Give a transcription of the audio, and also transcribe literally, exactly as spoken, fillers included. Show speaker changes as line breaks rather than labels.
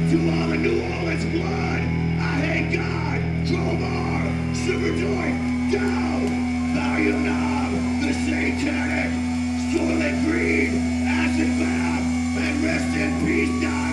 To all the New Orleans blood, I hate God, Crowbar, Superjoy, down, Volume Knob, the Satanic, Soylent Green, Acid Bath, and rest in peace, die.